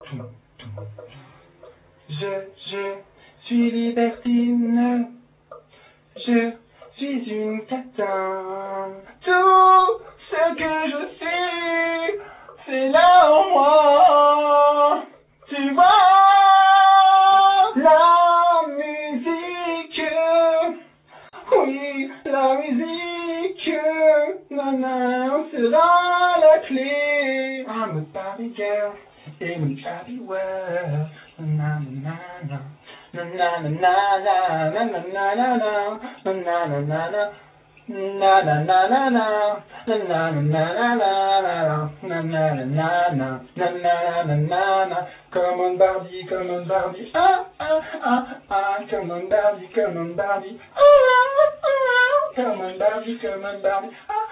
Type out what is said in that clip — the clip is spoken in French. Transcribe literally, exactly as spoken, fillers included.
Je, je suis libertine, je suis une catin. Tout ce que je suis, c'est là en moi. Tu vois, la musique, oui, la musique, nana, sera la clé. I'm a Barbie girl in a Barbie world. Na na na na na na na na na na na na na na na na na. Na na na na na na na na na na na na na na na na na. Come on Barbie, come on Barbie, ah ah ah ah. Come on Barbie, come on Barbie, ah ah ah. Come on Barbie, come on Barbie, ah.